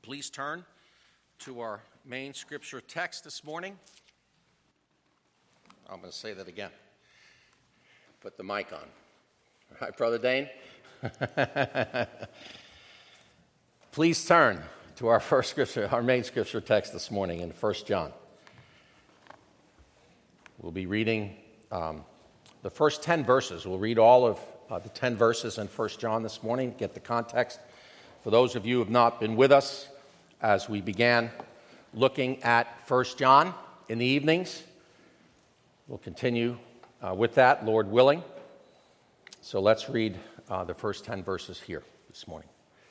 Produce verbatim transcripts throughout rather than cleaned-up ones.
Please turn to our main scripture text this morning. I'm going to say that again. Put the mic on. All right, Brother Dane? Please turn to our first scripture, our main scripture text this morning in First John. We'll be reading um, the first ten verses. We'll read all of uh, the ten verses in First John this morning, get the context. For those of you who have not been with us as we began looking at First John in the evenings, we'll continue uh, with that, Lord willing. So let's read uh, the first ten verses here this morning.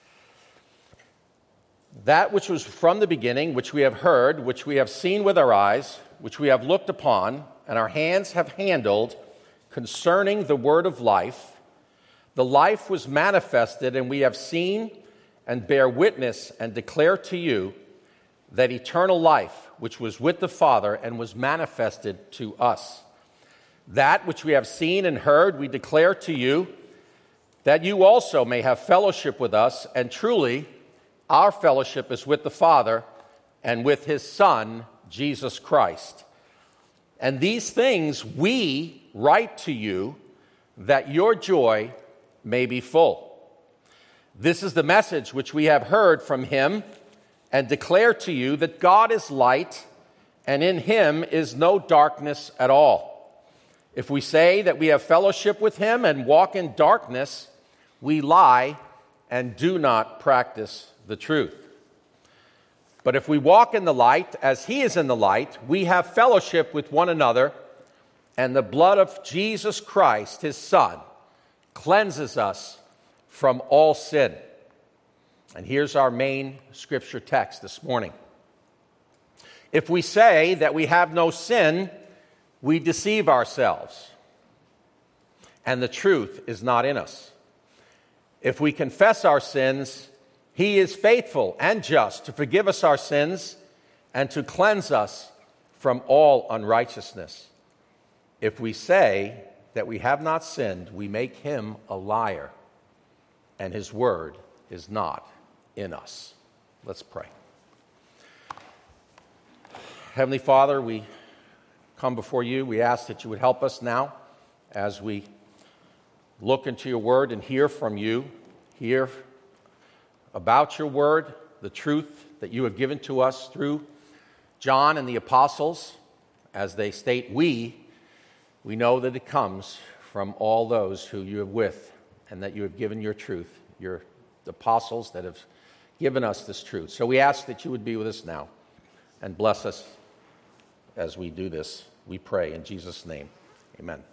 That which was from the beginning, which we have heard, which we have seen with our eyes, which we have looked upon, and our hands have handled, concerning the word of life, the life was manifested, and we have seen and bear witness and declare to you that eternal life, which was with the Father and was manifested to us. That which we have seen and heard, we declare to you, that you also may have fellowship with us, and truly, our fellowship is with the Father and with His Son, Jesus Christ. And these things we write to you, that your joy may be full. This is the message which we have heard from Him and declare to you, that God is light, and in Him is no darkness at all. If we say that we have fellowship with Him and walk in darkness, we lie and do not practice the truth. But if we walk in the light, as He is in the light, we have fellowship with one another, and the blood of Jesus Christ, His Son, cleanses us from all sin. And here's our main scripture text this morning. If we say that we have no sin, we deceive ourselves, and the truth is not in us. If we confess our sins, He is faithful and just to forgive us our sins and to cleanse us from all unrighteousness. If we say that we have not sinned, we make Him a liar, and His word is not in us. Let's pray. Heavenly Father, we come before you. We ask that you would help us now as we look into your word and hear from you, hear about your word, the truth that you have given to us through John and the apostles. As they state, we, we know that it comes from all those who you have with, and that you have given your truth, your apostles that have given us this truth. So we ask that you would be with us now and bless us as we do this. We pray in Jesus' name. Amen.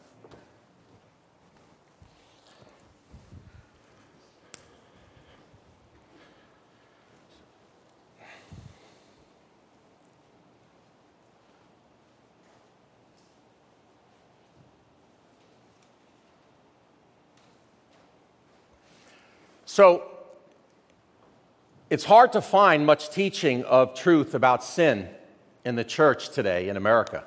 So, it's hard to find much teaching of truth about sin in the church today in America.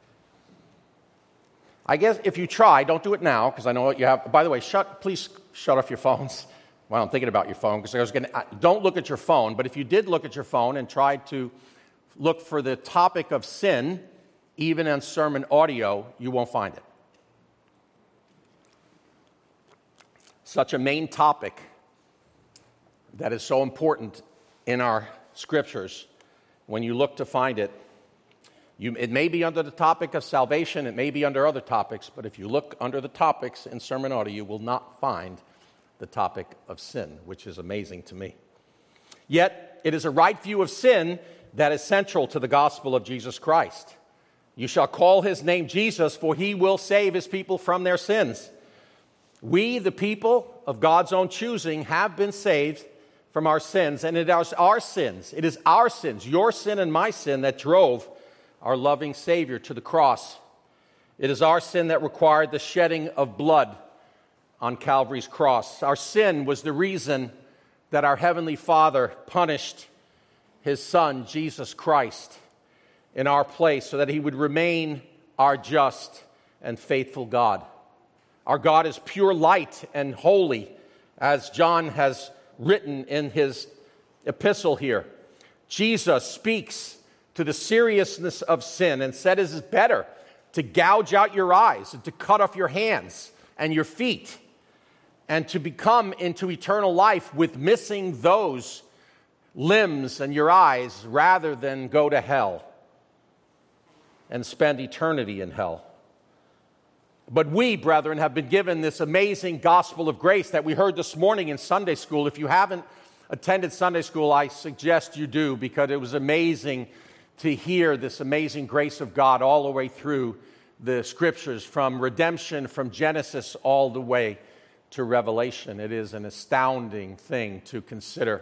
I guess if you try, don't do it now, because I know what you have. By the way, shut. please shut off your phones. Well, I'm thinking about your phone, because I was going to, don't look at your phone, but if you did look at your phone and tried to look for the topic of sin, even on sermon audio, you won't find it. Such a main topic that is so important in our scriptures. When you look to find it, you, it may be under the topic of salvation, it may be under other topics, but if you look under the topics in sermon audio, you will not find the topic of sin, which is amazing to me. Yet, it is a right view of sin that is central to the gospel of Jesus Christ. You shall call His name Jesus, for He will save His people from their sins. We, the people of God's own choosing, have been saved from our sins, and it is our sins, it is our sins, your sin and my sin, that drove our loving Savior to the cross. It is our sin that required the shedding of blood on Calvary's cross. Our sin was the reason that our Heavenly Father punished His Son, Jesus Christ, in our place, so that He would remain our just and faithful God. Our God is pure light and holy, as John has written in his epistle here. Jesus speaks to the seriousness of sin and said it is better to gouge out your eyes and to cut off your hands and your feet and to become into eternal life with missing those limbs and your eyes rather than go to hell and spend eternity in hell. But we, brethren, have been given this amazing gospel of grace that we heard this morning in Sunday school. If you haven't attended Sunday school, I suggest you do, because it was amazing to hear this amazing grace of God all the way through the scriptures, from redemption, from Genesis all the way to Revelation. It is an astounding thing to consider.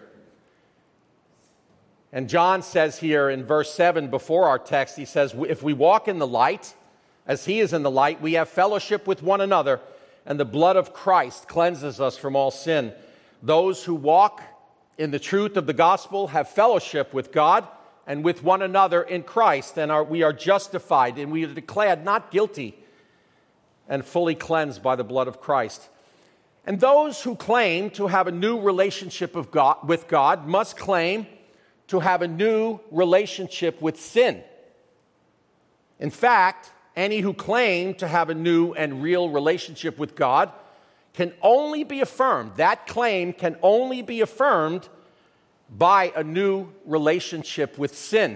And John says here in verse seven before our text, he says, if we walk in the light, as he is in the light, we have fellowship with one another, and the blood of Christ cleanses us from all sin. Those who walk in the truth of the gospel have fellowship with God and with one another in Christ, and are, we are justified, and we are declared not guilty and fully cleansed by the blood of Christ. And those who claim to have a new relationship of God, with God must claim to have a new relationship with sin. In fact, any who claim to have a new and real relationship with God can only be affirmed, that claim can only be affirmed by a new relationship with sin.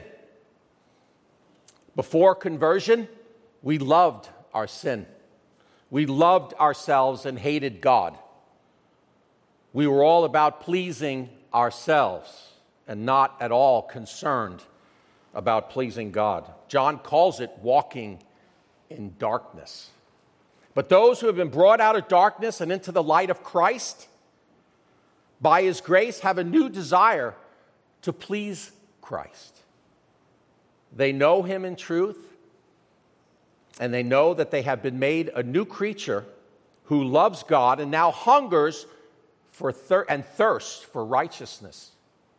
Before conversion, we loved our sin. We loved ourselves and hated God. We were all about pleasing ourselves and not at all concerned about pleasing God. John calls it walking in darkness. But those who have been brought out of darkness and into the light of Christ, by his grace, have a new desire to please Christ. They know him in truth, and they know that they have been made a new creature who loves God and now hungers for thir- and thirsts for righteousness.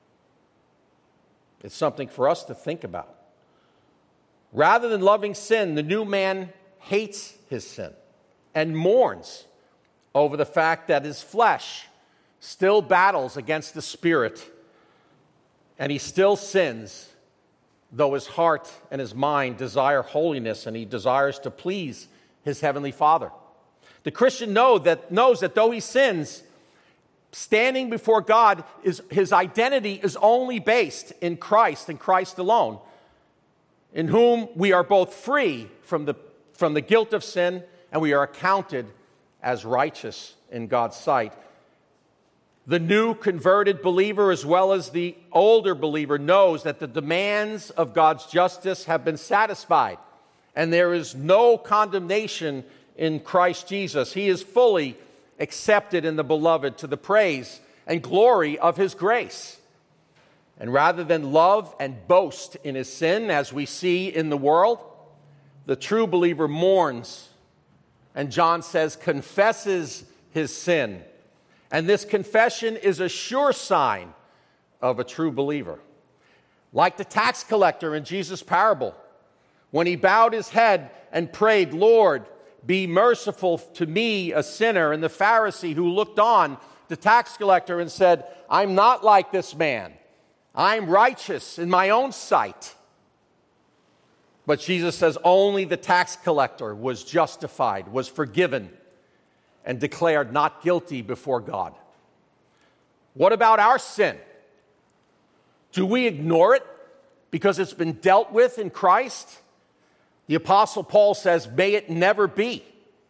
It's something for us to think about. Rather than loving sin, the new man hates his sin and mourns over the fact that his flesh still battles against the Spirit, and he still sins, though his heart and his mind desire holiness, and he desires to please his heavenly Father. The Christian know that, knows that though he sins, standing before God, is, his identity is only based in Christ and Christ alone, in whom we are both free from the, from the guilt of sin, and we are accounted as righteous in God's sight. The new converted believer, as well as the older believer, knows that the demands of God's justice have been satisfied, and there is no condemnation in Christ Jesus. He is fully accepted in the beloved to the praise and glory of his grace. And rather than love and boast in his sin, as we see in the world, the true believer mourns, and John says confesses his sin. And this confession is a sure sign of a true believer. Like the tax collector in Jesus' parable, when he bowed his head and prayed, "Lord, be merciful to me, a sinner," and the Pharisee who looked on, the tax collector, and said, "I'm not like this man. I'm righteous in my own sight." But Jesus says only the tax collector was justified, was forgiven, and declared not guilty before God. What about our sin? Do we ignore it because it's been dealt with in Christ? The Apostle Paul says, "May it never be."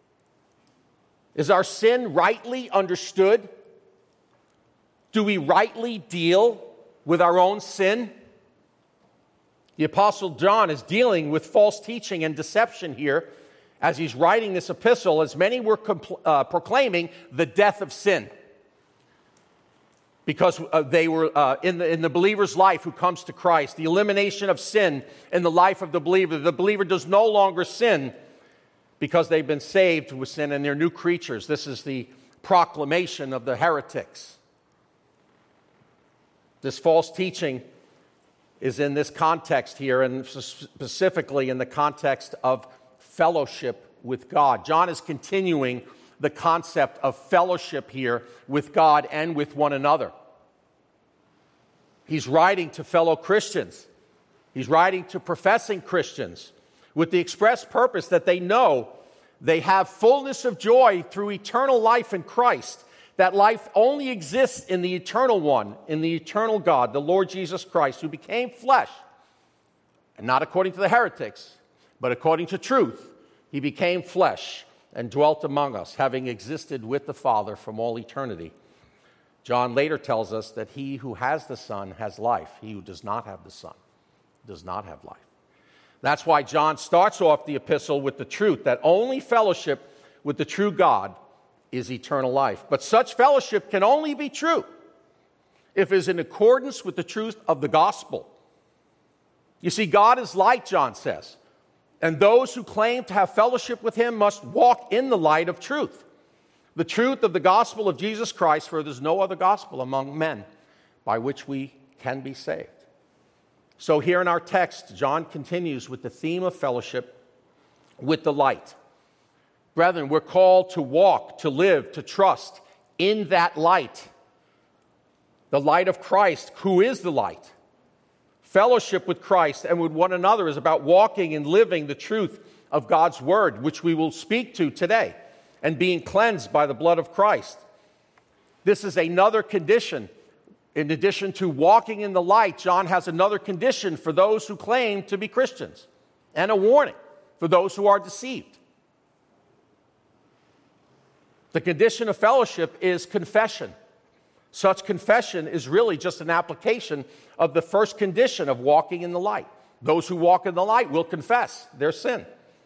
Is our sin rightly understood? Do we rightly deal with our own sin? The Apostle John is dealing with false teaching and deception here as he's writing this epistle, as many were compl- uh, proclaiming the death of sin. Because uh, they were uh, in, the, in the believer's life who comes to Christ, the elimination of sin in the life of the believer. The believer does no longer sin because they've been saved with sin and they're new creatures. This is the proclamation of the heretics. This false teaching is in this context here, and specifically in the context of fellowship with God. John is continuing the concept of fellowship here with God and with one another. He's writing to fellow Christians. He's writing to professing Christians with the express purpose that they know they have fullness of joy through eternal life in Christ. That life only exists in the eternal one, in the eternal God, the Lord Jesus Christ, who became flesh. And not according to the heretics, but according to truth. He became flesh and dwelt among us, having existed with the Father from all eternity. John later tells us that he who has the Son has life. He who does not have the Son does not have life. That's why John starts off the epistle with the truth that only fellowship with the true God is eternal life. But such fellowship can only be true if it is in accordance with the truth of the gospel. You see, God is light, John says, and those who claim to have fellowship with him must walk in the light of truth. The truth of the gospel of Jesus Christ, for there's no other gospel among men by which we can be saved. So here in our text, John continues with the theme of fellowship with the light. Brethren, we're called to walk, to live, to trust in that light. The light of Christ, who is the light. Fellowship with Christ and with one another is about walking and living the truth of God's word, which we will speak to today, and being cleansed by the blood of Christ. This is another condition. In addition to walking in the light, John has another condition for those who claim to be Christians, and a warning for those who are deceived. The condition of fellowship is confession. Such confession is really just an application of the first condition of walking in the light. Those who walk in the light will confess their sin.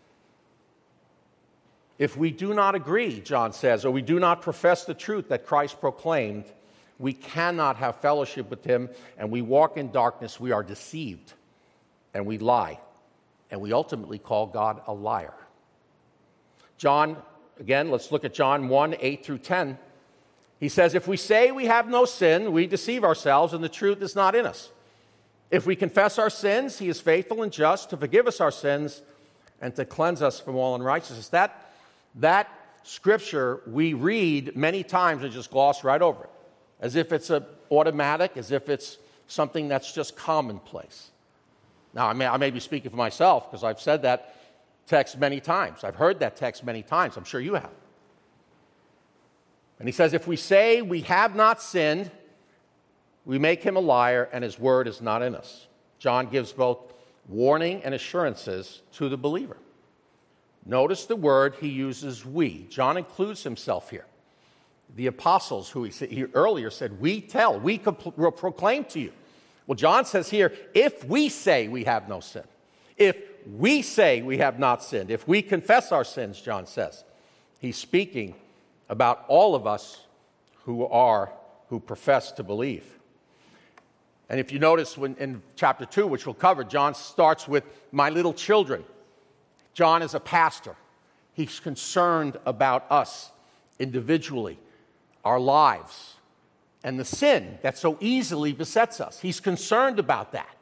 If we do not agree, John says, or we do not profess the truth that Christ proclaimed, we cannot have fellowship with him, and we walk in darkness. We are deceived, and we lie, and we ultimately call God a liar. John, again, let's look at John one, eight through ten. He says, if we say we have no sin, we deceive ourselves, and the truth is not in us. If we confess our sins, he is faithful and just to forgive us our sins and to cleanse us from all unrighteousness. That, that scripture we read many times and just gloss right over it, as if it's a automatic, as if it's something that's just commonplace. Now, I may, I may be speaking for myself because I've said that text many times. I've heard that text many times. I'm sure you have. And he says, if we say we have not sinned, we make him a liar, and his word is not in us. John gives both warning and assurances to the believer. Notice the word he uses, we. John includes himself here. The apostles, who he, he earlier said, we tell, we compl- proclaim to you. Well, John says here, if we say we have no sin, if we say we have not sinned, if we confess our sins, John says, he's speaking about all of us who are, who profess to believe. And if you notice when in chapter two, which we'll cover, John starts with, my little children. John is a pastor. He's concerned about us individually, our lives, and the sin that so easily besets us. He's concerned about that.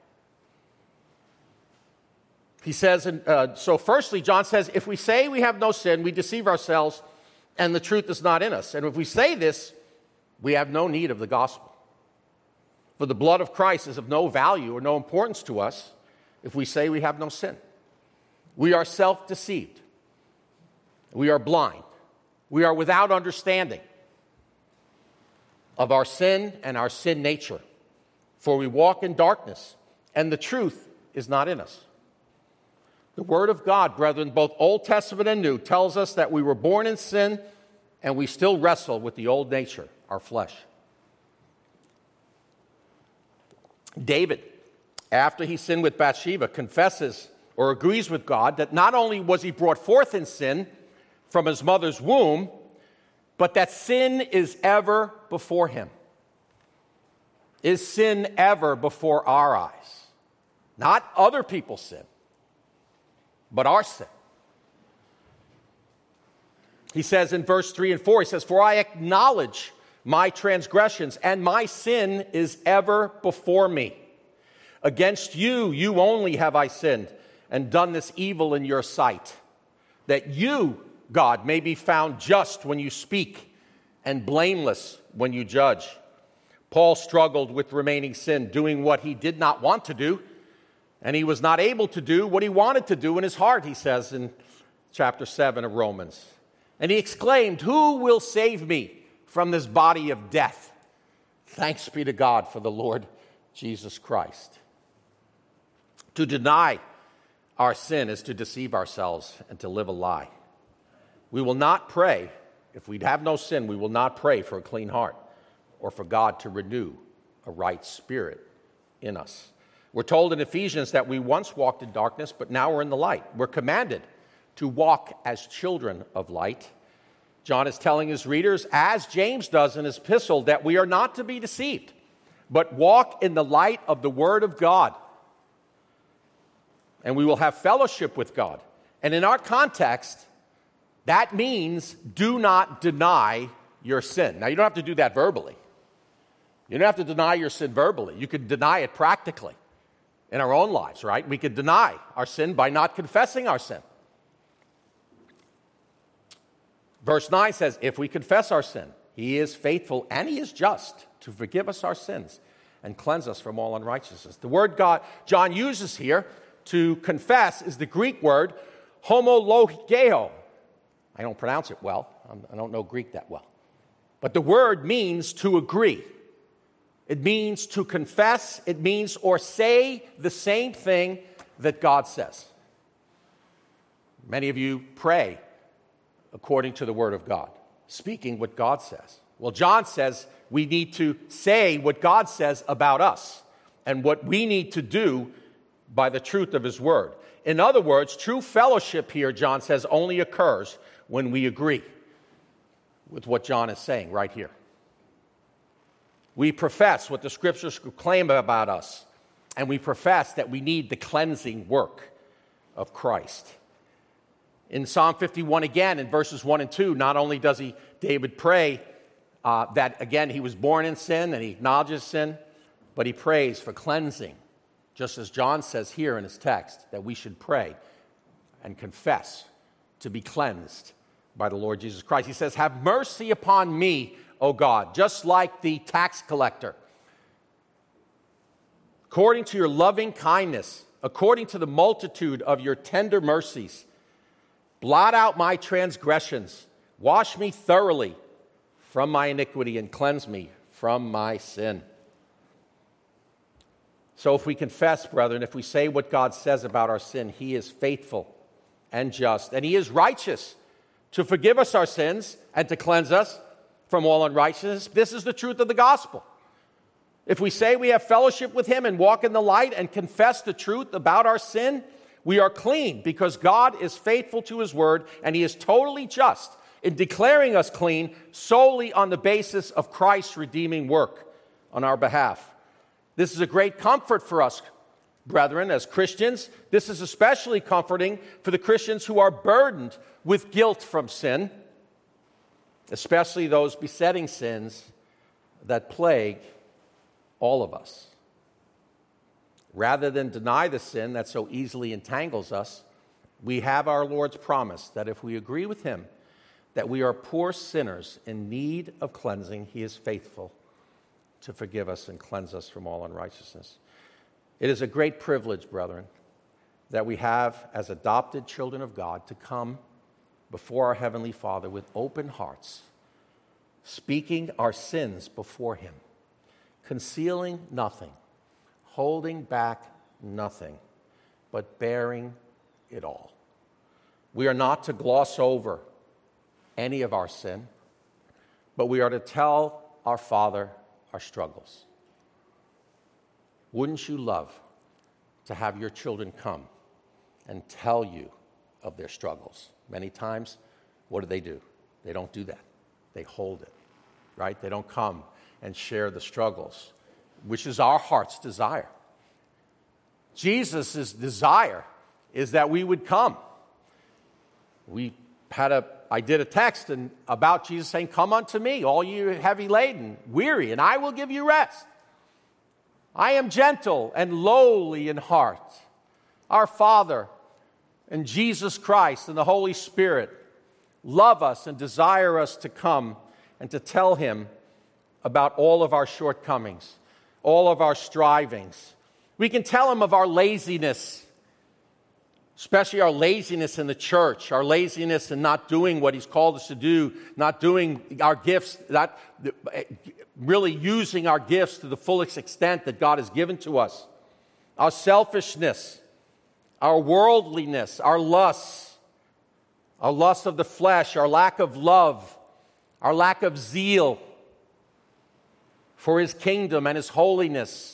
He says, uh, so firstly, John says, if we say we have no sin, we deceive ourselves, and the truth is not in us. And if we say this, we have no need of the gospel. For the blood of Christ is of no value or no importance to us if we say we have no sin. We are self-deceived. We are blind. We are without understanding of our sin and our sin nature. For we walk in darkness, and the truth is not in us. The Word of God, brethren, both Old Testament and New, tells us that we were born in sin and we still wrestle with the old nature, our flesh. David, after he sinned with Bathsheba, confesses or agrees with God that not only was he brought forth in sin from his mother's womb, but that sin is ever before him. Is sin ever before our eyes? Not other people's sin, but our sin. He says in verse three and four, he says, for I acknowledge my transgressions, and my sin is ever before me. Against you, you only have I sinned, and done this evil in your sight, that you, God, may be found just when you speak, and blameless when you judge. Paul struggled with remaining sin, doing what he did not want to do, and he was not able to do what he wanted to do in his heart, he says in chapter seven of Romans. And he exclaimed, "Who will save me from this body of death? Thanks be to God for the Lord Jesus Christ." To deny our sin is to deceive ourselves and to live a lie. We will not pray, if we have no sin, we will not pray for a clean heart or for God to renew a right spirit in us. We're told in Ephesians that we once walked in darkness, but now we're in the light. We're commanded to walk as children of light. John is telling his readers, as James does in his epistle, that we are not to be deceived, but walk in the light of the Word of God. And we will have fellowship with God. And in our context, that means do not deny your sin. Now, you don't have to do that verbally. You don't have to deny your sin verbally. You could deny it practically in our own lives, right? We could deny our sin by not confessing our sin. Verse nine says, if we confess our sin, he is faithful and he is just to forgive us our sins and cleanse us from all unrighteousness. The word God John uses here to confess is the Greek word homologeo. I don't pronounce it well. I don't know Greek that well. But the word means to agree. It means to confess. It means or say the same thing that God says. Many of you pray according to the Word of God, speaking what God says. Well, John says we need to say what God says about us and what we need to do by the truth of His Word. In other words, true fellowship here, John says, only occurs when we agree with what John is saying right here. We profess what the Scriptures claim about us, and we profess that we need the cleansing work of Christ. In Psalm fifty-one again, in verses one and two, not only does he, David pray uh, that, again, he was born in sin and he acknowledges sin, but he prays for cleansing, just as John says here in his text, that we should pray and confess to be cleansed by the Lord Jesus Christ. He says, have mercy upon me, O God, just like the tax collector. According to your loving kindness, according to the multitude of your tender mercies, blot out my transgressions, wash me thoroughly from my iniquity, and cleanse me from my sin. So if we confess, brethren, if we say what God says about our sin, he is faithful and just, and he is righteous to forgive us our sins and to cleanse us from all unrighteousness. This is the truth of the gospel. If we say we have fellowship with him and walk in the light and confess the truth about our sin, we are clean because God is faithful to his word and he is totally just in declaring us clean solely on the basis of Christ's redeeming work on our behalf. This is a great comfort for us, brethren, as Christians. This is especially comforting for the Christians who are burdened with guilt from sin, especially those besetting sins that plague all of us. Rather than deny the sin that so easily entangles us, we have our Lord's promise that if we agree with him that we are poor sinners in need of cleansing, he is faithful to forgive us and cleanse us from all unrighteousness. It is a great privilege, brethren, that we have as adopted children of God to come before our Heavenly Father with open hearts, speaking our sins before him, concealing nothing, holding back nothing, but bearing it all. We are not to gloss over any of our sin, but we are to tell our Father our struggles. Wouldn't you love to have your children come and tell you of their struggles? Many times, what do they do? They don't do that. They hold it, right? They don't come and share the struggles, which is our heart's desire. Jesus' desire is that we would come. We had a, I did a text and about Jesus saying, come unto me, all you heavy laden, weary, and I will give you rest. I am gentle and lowly in heart. Our Father and Jesus Christ and the Holy Spirit love us and desire us to come and to tell him about all of our shortcomings, all of our strivings. We can tell him of our laziness, especially our laziness in the church, our laziness in not doing what he's called us to do, not doing our gifts, not really using our gifts to the fullest extent that God has given to us. Our selfishness, our worldliness, our lusts, our lust of the flesh, our lack of love, our lack of zeal for his kingdom and his holiness.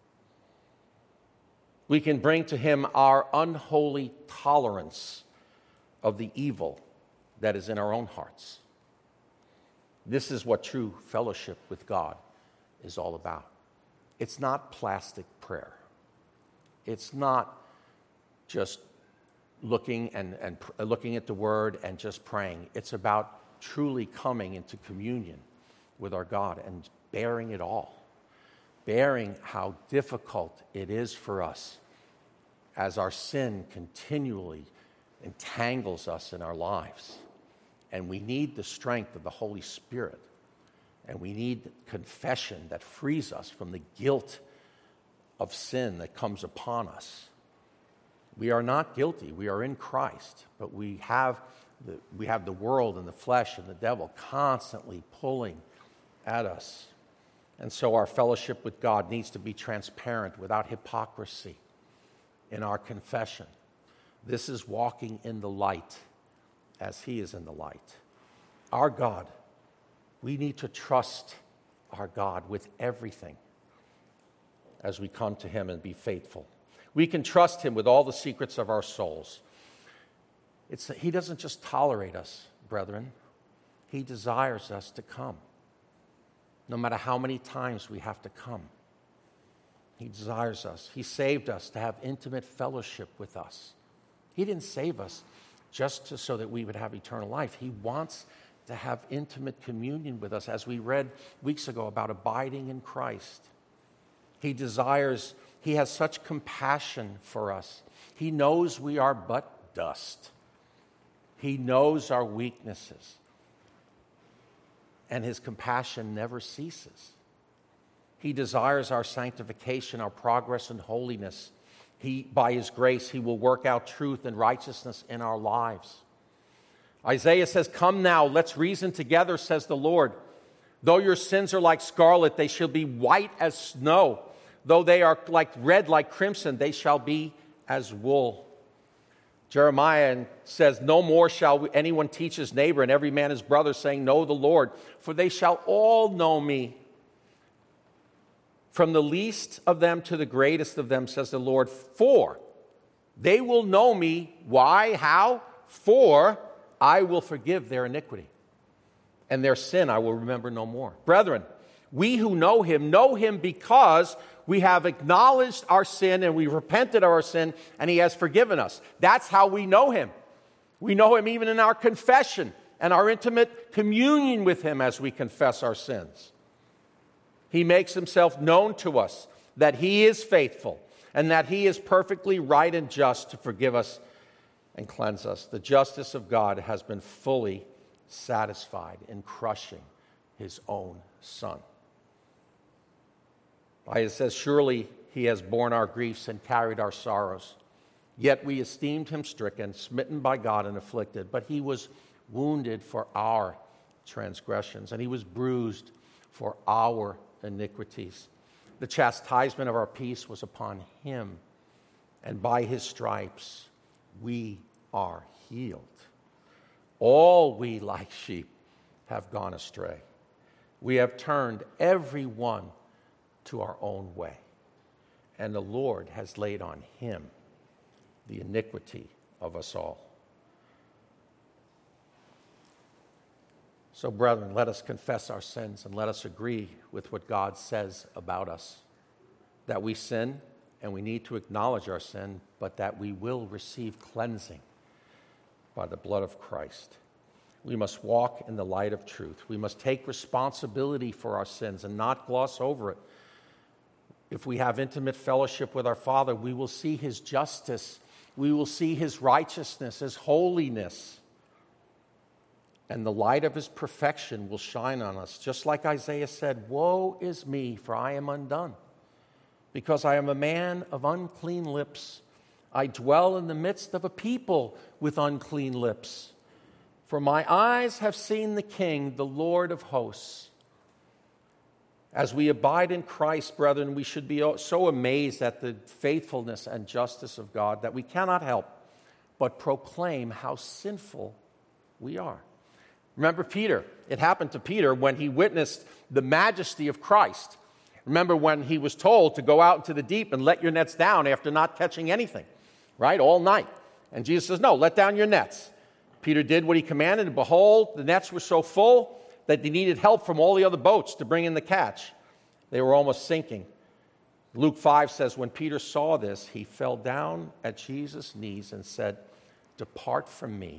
We can bring to him our unholy tolerance of the evil that is in our own hearts. This is what true fellowship with God is all about. It's not plastic prayer. It's not just looking and, and pr- looking at the word and just praying. It's about truly coming into communion with our God and bearing it all. Bearing how difficult it is for us as our sin continually entangles us in our lives. And we need the strength of the Holy Spirit. And we need confession that frees us from the guilt of sin that comes upon us. We are not guilty. We are in Christ. But we have the, we have the world and the flesh and the devil constantly pulling at us. And so our fellowship with God needs to be transparent, without hypocrisy in our confession. This is walking in the light as he is in the light. Our God, we need to trust our God with everything as we come to him and be faithful. We can trust him with all the secrets of our souls. It's, he doesn't just tolerate us, brethren. He desires us to come. No matter how many times we have to come. He desires us. He saved us to have intimate fellowship with us. He didn't save us just to, so that we would have eternal life. He wants to have intimate communion with us, as we read weeks ago about abiding in Christ. He desires, he has such compassion for us. He knows we are but dust. He knows our weaknesses. And his compassion never ceases. He desires our sanctification, our progress in holiness. He, by his grace, he will work out truth and righteousness in our lives. Isaiah says, "Come now, let's reason together, says the Lord. Though your sins are like scarlet, they shall be white as snow. Though they are like red like crimson, they shall be as wool." Jeremiah says, "No more shall anyone teach his neighbor and every man his brother, saying, Know the Lord, for they shall all know me. From the least of them to the greatest of them, says the Lord, for they will know me." Why? How? "For I will forgive their iniquity, and their sin I will remember no more." Brethren, we who know him, know him because we have acknowledged our sin and we repented of our sin, and he has forgiven us. That's how we know him. We know him even in our confession and our intimate communion with him as we confess our sins. He makes himself known to us, that he is faithful and that he is perfectly right and just to forgive us and cleanse us. The justice of God has been fully satisfied in crushing his own Son. It says, "Surely he has borne our griefs and carried our sorrows. Yet we esteemed him stricken, smitten by God, and afflicted. But he was wounded for our transgressions, and he was bruised for our iniquities. The chastisement of our peace was upon him, and by his stripes we are healed. All we like sheep have gone astray. We have turned every one to our own way, and the Lord has laid on him the iniquity of us all." So, brethren, let us confess our sins and let us agree with what God says about us, that we sin and we need to acknowledge our sin, but that we will receive cleansing by the blood of Christ. We must walk in the light of truth. We must take responsibility for our sins and not gloss over it. If we have intimate fellowship with our Father, we will see his justice. We will see his righteousness, his holiness. and the light of his perfection will shine on us. Just like Isaiah said, woe is me, for I am undone, because I am a man of unclean lips. I dwell in the midst of a people with unclean lips. For my eyes have seen the King, the Lord of hosts. As we abide in Christ, brethren, we should be so amazed at the faithfulness and justice of God that we cannot help but proclaim how sinful we are. Remember Peter. It happened to Peter when he witnessed the majesty of Christ. Remember when he was told to go out into the deep and let your nets down after not catching anything, right, all night. And Jesus says, no, let down your nets. Peter did what he commanded, and behold, the nets were so full that they needed help from all the other boats to bring in the catch. They were almost sinking. Luke five says, when Peter saw this, he fell down at Jesus' knees and said, depart from me.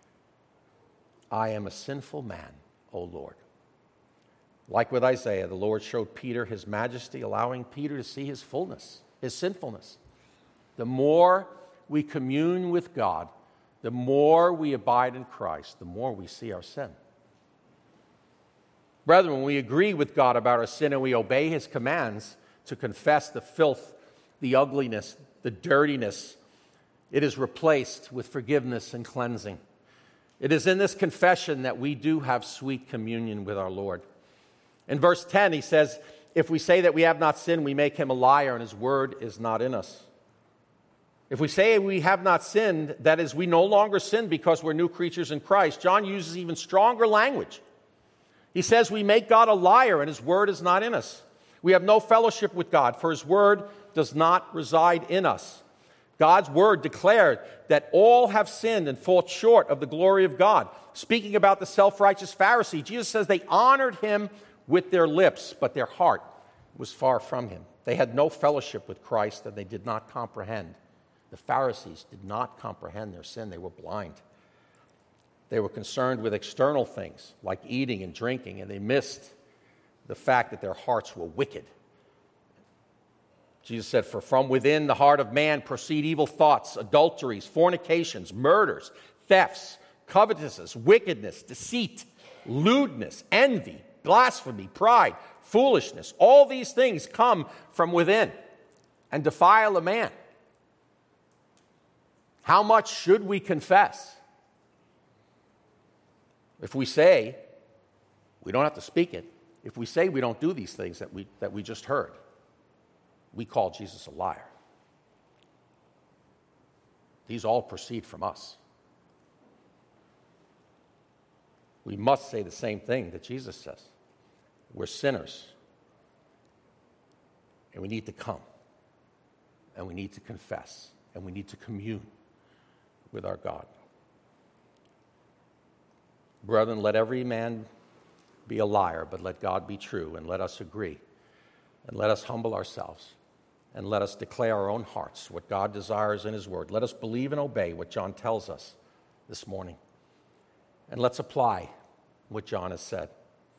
I am a sinful man, O Lord. Like with Isaiah, the Lord showed Peter his majesty, allowing Peter to see his fullness, his sinfulness. The more we commune with God, the more we abide in Christ, the more we see our sin. Brethren, when we agree with God about our sin and we obey his commands to confess the filth, the ugliness, the dirtiness, it is replaced with forgiveness and cleansing. It is in this confession that we do have sweet communion with our Lord. In verse ten, he says, if we say that we have not sinned, we make him a liar, and his word is not in us. If we say we have not sinned, that is, we no longer sin because we're new creatures in Christ. John uses even stronger language. He says we make God a liar, and his word is not in us. We have no fellowship with God, for his word does not reside in us. God's word declared that all have sinned and fall short of the glory of God. Speaking about the self-righteous Pharisee, Jesus says they honored him with their lips, but their heart was far from him. They had no fellowship with Christ, and they did not comprehend. The Pharisees did not comprehend their sin. They were blind. They were concerned with external things like eating and drinking, and they missed the fact that their hearts were wicked. Jesus said, for from within the heart of man proceed evil thoughts, adulteries, fornications, murders, thefts, covetousness, wickedness, deceit, lewdness, envy, blasphemy, pride, foolishness. All these things come from within and defile a man. How much should we confess? If we say, we don't have to speak it, if we say we don't do these things that we, that we just heard, we call Jesus a liar. These all proceed from us. We must say the same thing that Jesus says. We're sinners, and we need to come, and we need to confess, and we need to commune with our God. Brethren, let every man be a liar, but let God be true, and let us agree, and let us humble ourselves, and let us declare our own hearts what God desires in his word. Let us believe and obey what John tells us this morning, and let's apply what John has said.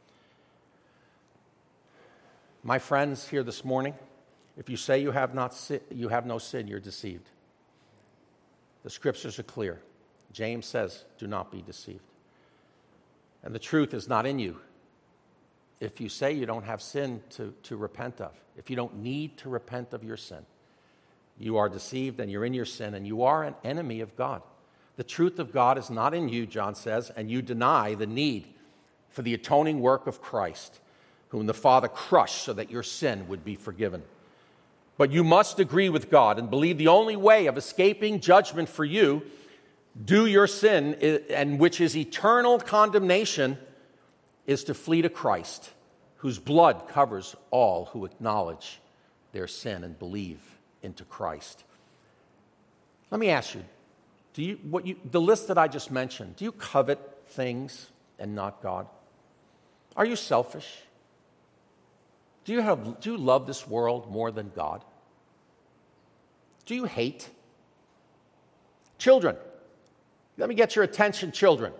My friends here this morning, if you say you have not si- you have no sin, you're deceived. The scriptures are clear. James says, do not be deceived. And the truth is not in you. If you say you don't have sin to, to repent of, if you don't need to repent of your sin, you are deceived and you're in your sin and you are an enemy of God. The truth of God is not in you, John says, and you deny the need for the atoning work of Christ, whom the Father crushed so that your sin would be forgiven. But you must agree with God and believe the only way of escaping judgment for you, due your sin, and which is eternal condemnation, is to flee to Christ, whose blood covers all who acknowledge their sin and believe into Christ. Let me ask you, do you, what you, the list that I just mentioned, do you covet things and not God? Are you selfish? Do you, have, do you love this world more than God? Do you hate? Children, let me get your attention, children.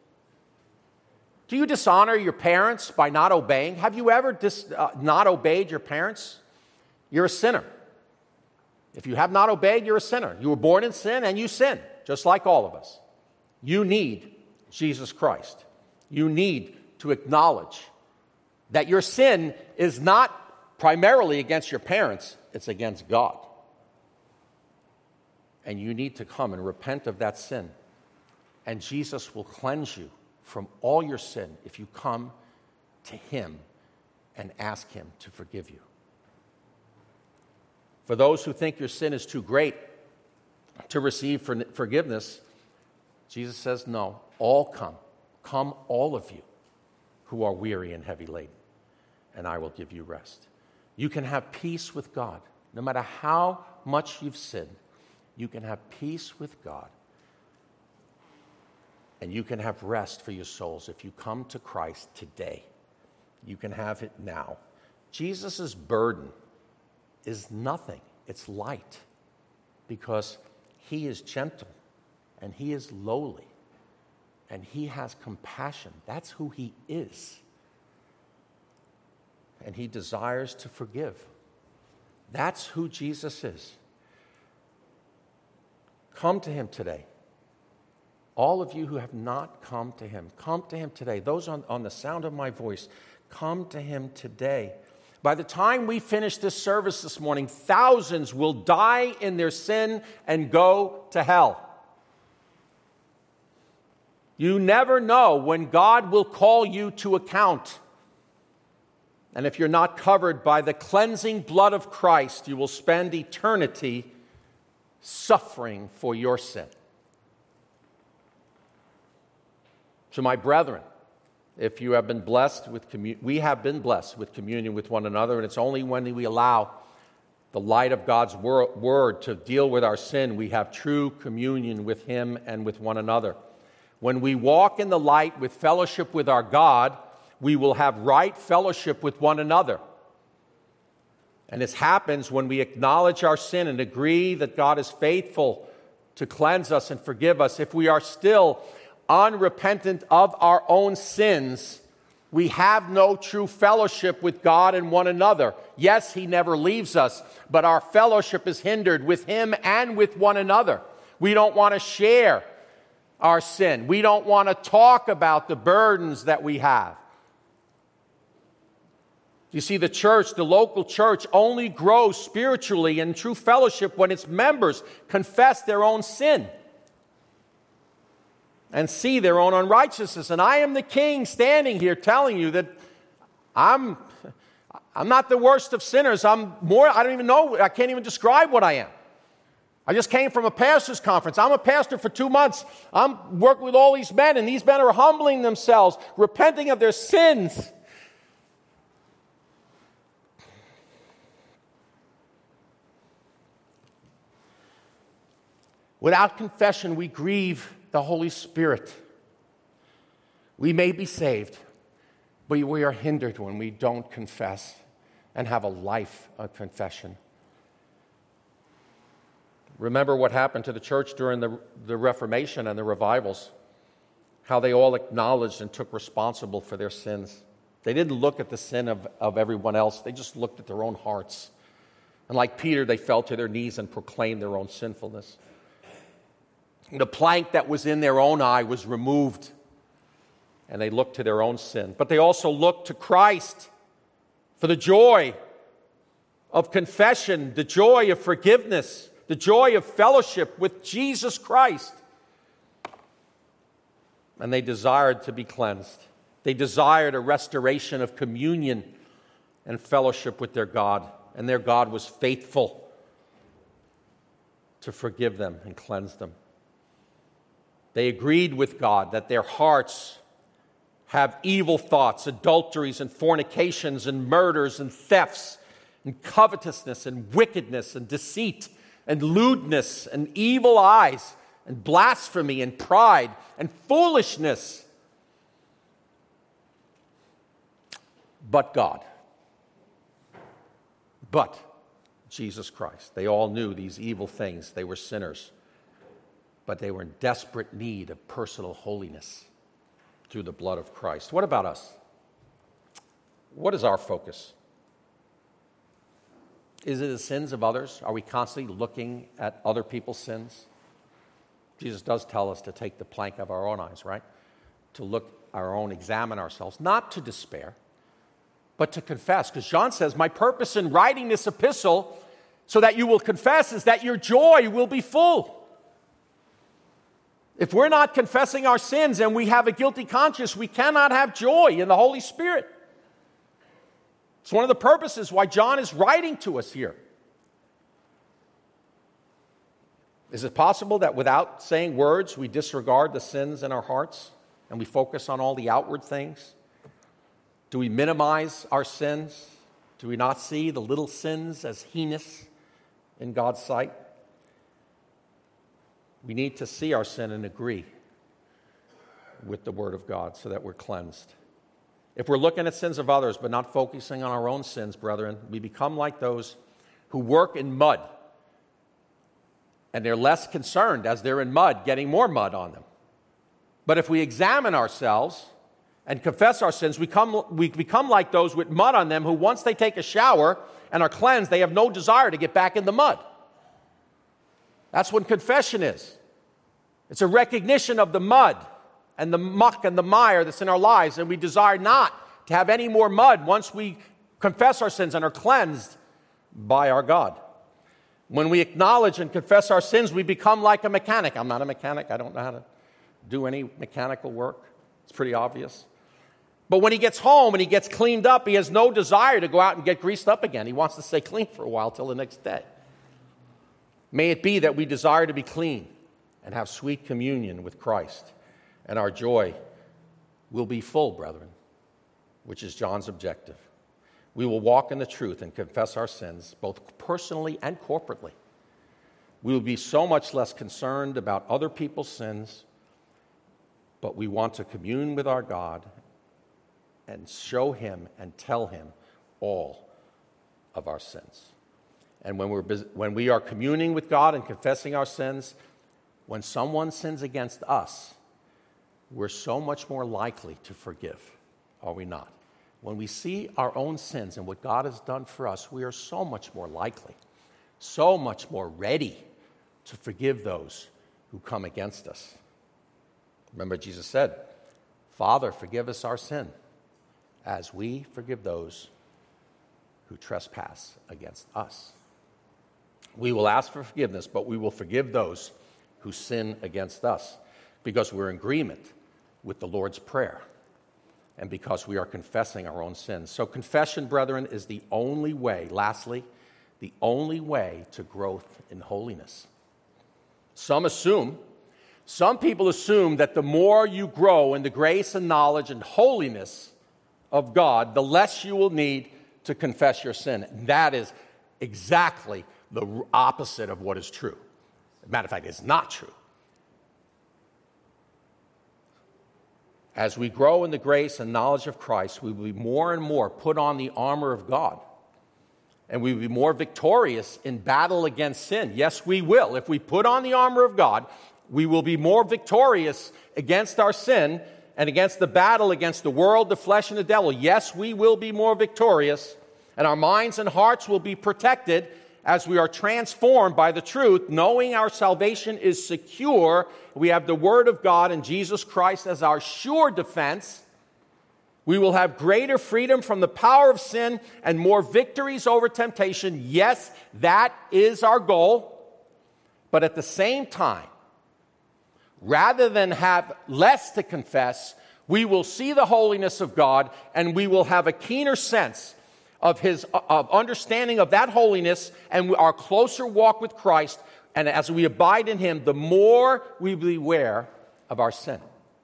Do you dishonor your parents by not obeying? Have you ever dis, uh, not obeyed your parents? You're a sinner. If you have not obeyed, you're a sinner. You were born in sin and you sin, just like all of us. You need Jesus Christ. You need to acknowledge that your sin is not primarily against your parents, it's against God. And you need to come and repent of that sin. And Jesus will cleanse you from all your sin if you come to him and ask him to forgive you. For those who think your sin is too great to receive forgiveness, Jesus says, no, all come. Come, all of you who are weary and heavy laden, and I will give you rest. You can have peace with God. No matter how much you've sinned, you can have peace with God. And you can have rest for your souls if you come to Christ today. You can have it now. Jesus' burden is nothing. It's light because he is gentle and he is lowly and he has compassion. That's who he is. And he desires to forgive. That's who Jesus is. Come to him today. All of you who have not come to him, come to him today. Those on, on the sound of my voice, come to him today. By the time we finish this service this morning, thousands will die in their sin and go to hell. You never know when God will call you to account. And if you're not covered by the cleansing blood of Christ, you will spend eternity suffering for your sin. So, my brethren, if you have been blessed with communion, we have been blessed with communion with one another, and it's only when we allow the light of God's wor- word to deal with our sin, we have true communion with him and with one another. When we walk in the light with fellowship with our God, we will have right fellowship with one another. And this happens when we acknowledge our sin and agree that God is faithful to cleanse us and forgive us. If we are still unrepentant of our own sins, we have no true fellowship with God and one another. Yes, he never leaves us, but our fellowship is hindered with him and with one another. We don't want to share our sin. We don't want to talk about the burdens that we have. You see, the church, the local church, only grows spiritually in true fellowship when its members confess their own sin and see their own unrighteousness. And I am the king standing here telling you that I'm, I'm not the worst of sinners. I'm more, I don't even know, I can't even describe what I am. I just came from a pastor's conference. I'm a pastor for two months. I'm working with all these men, and these men are humbling themselves, repenting of their sins. Without confession, we grieve the Holy Spirit. We may be saved, but we are hindered when we don't confess and have a life of confession. Remember what happened to the church during the, the Reformation and the revivals, how they all acknowledged and took responsible for their sins. They didn't look at the sin of, of everyone else. They just looked at their own hearts. And like Peter, they fell to their knees and proclaimed their own sinfulness. The plank that was in their own eye was removed, and they looked to their own sin. But they also looked to Christ for the joy of confession, the joy of forgiveness, the joy of fellowship with Jesus Christ. And they desired to be cleansed. They desired a restoration of communion and fellowship with their God, and their God was faithful to forgive them and cleanse them. They agreed with God that their hearts have evil thoughts, adulteries and fornications and murders and thefts and covetousness and wickedness and deceit and lewdness and evil eyes and blasphemy and pride and foolishness. But God. But Jesus Christ. They all knew these evil things. They were sinners. But they were in desperate need of personal holiness through the blood of Christ. What about us? What is our focus? Is it the sins of others? Are we constantly looking at other people's sins? Jesus does tell us to take the plank of our own eyes, right? To look our own, examine ourselves, not to despair, but to confess. Because John says, my purpose in writing this epistle so that you will confess is that your joy will be full. If we're not confessing our sins and we have a guilty conscience, we cannot have joy in the Holy Spirit. It's one of the purposes why John is writing to us here. Is it possible that without saying words, we disregard the sins in our hearts and we focus on all the outward things? Do we minimize our sins? Do we not see the little sins as heinous in God's sight? We need to see our sin and agree with the Word of God so that we're cleansed. If we're looking at sins of others but not focusing on our own sins, brethren, we become like those who work in mud. And they're less concerned as they're in mud, getting more mud on them. But if we examine ourselves and confess our sins, we, come, we become like those with mud on them who once they take a shower and are cleansed, they have no desire to get back in the mud. That's what confession is. It's a recognition of the mud and the muck and the mire that's in our lives, and we desire not to have any more mud once we confess our sins and are cleansed by our God. When we acknowledge and confess our sins, we become like a mechanic. I'm not a mechanic. I don't know how to do any mechanical work. It's pretty obvious. But when he gets home and he gets cleaned up, he has no desire to go out and get greased up again. He wants to stay clean for a while till the next day. May it be that we desire to be clean and have sweet communion with Christ, and our joy will be full, brethren, which is John's objective. We will walk in the truth and confess our sins, both personally and corporately. We will be so much less concerned about other people's sins, but we want to commune with our God and show him and tell him all of our sins. And when, we're busy, when we are communing with God and confessing our sins, when someone sins against us, we're so much more likely to forgive, are we not? When we see our own sins and what God has done for us, we are so much more likely, so much more ready to forgive those who come against us. Remember, Jesus said, Father, forgive us our sin, as we forgive those who trespass against us. We will ask for forgiveness, but we will forgive those who sin against us because we're in agreement with the Lord's Prayer and because we are confessing our own sins. So confession, brethren, is the only way, lastly, the only way to growth in holiness. Some assume, some people assume that the more you grow in the grace and knowledge and holiness of God, the less you will need to confess your sin. That is exactly the opposite of what is true. As a matter of fact, it's not true. As we grow in the grace and knowledge of Christ, we will be more and more put on the armor of God. And we will be more victorious in battle against sin. Yes, we will. If we put on the armor of God, we will be more victorious against our sin and against the battle against the world, the flesh, and the devil. Yes, we will be more victorious, and our minds and hearts will be protected as we are transformed by the truth, knowing our salvation is secure. We have the Word of God and Jesus Christ as our sure defense. We will have greater freedom from the power of sin and more victories over temptation. Yes, that is our goal. But at the same time, rather than have less to confess, we will see the holiness of God and we will have a keener sense of his of understanding of that holiness and our closer walk with Christ. And as we abide in him, the more we beware of our sin.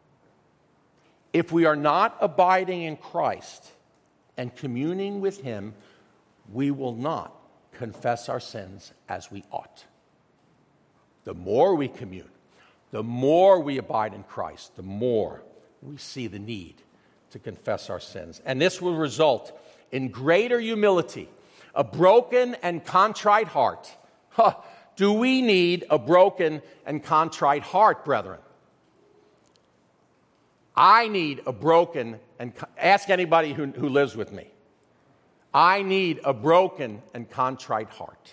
If we are not abiding in Christ and communing with him, we will not confess our sins as we ought. The more we commune, the more we abide in Christ, the more we see the need to confess our sins. And this will result in greater humility, a broken and contrite heart. Huh. Do we need a broken and contrite heart, brethren? I need a broken and... Ask anybody who, who lives with me. I need a broken and contrite heart.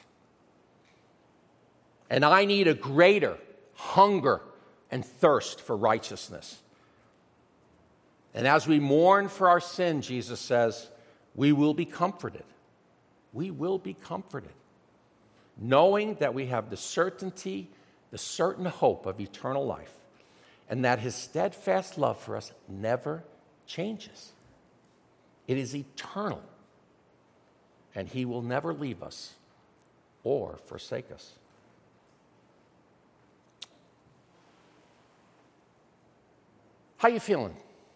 And I need a greater hunger and thirst for righteousness. And as we mourn for our sin, Jesus says, we will be comforted. We will be comforted, knowing that we have the certainty, the certain hope of eternal life, and that his steadfast love for us never changes. It is eternal, and he will never leave us or forsake us. How you feeling?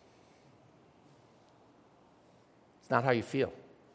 It's not how you feel.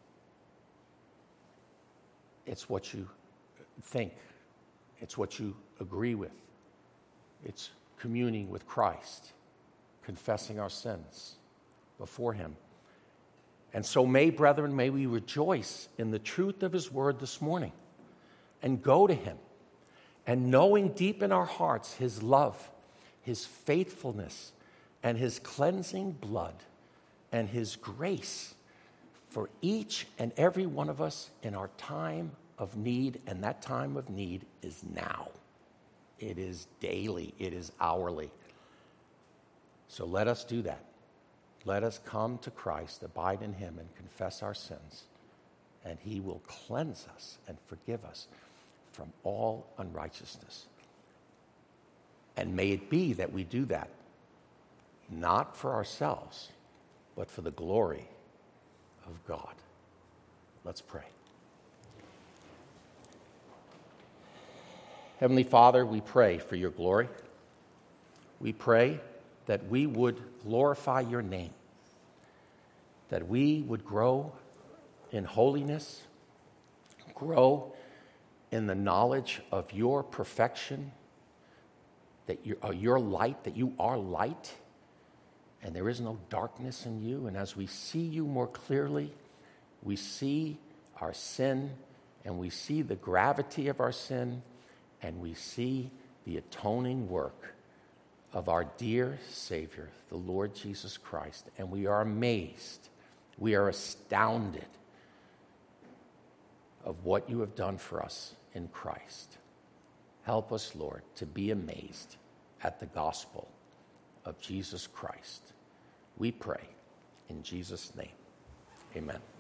It's what you think. It's what you agree with. It's communing with Christ, confessing our sins before him. And so may, brethren, may we rejoice in the truth of his word this morning and go to him, and knowing deep in our hearts his love, his faithfulness, and his cleansing blood, and his grace for each and every one of us in our time of need, and that time of need is now. It is daily. It is hourly. So let us do that. Let us come to Christ, abide in him, and confess our sins, and he will cleanse us and forgive us from all unrighteousness. And may it be that we do that, not for ourselves, but for the glory of God. Let's pray. Heavenly Father, we pray for your glory. We pray that we would glorify your name, that we would grow in holiness, grow in the knowledge of your perfection, that you're, uh, your light, that you are light, and there is no darkness in you. And as we see you more clearly, we see our sin, and we see the gravity of our sin, and we see the atoning work of our dear Savior, the Lord Jesus Christ. And we are amazed, we are astounded of what you have done for us in Christ. Help us, Lord, to be amazed at the gospel of Jesus Christ. We pray in Jesus' name. Amen.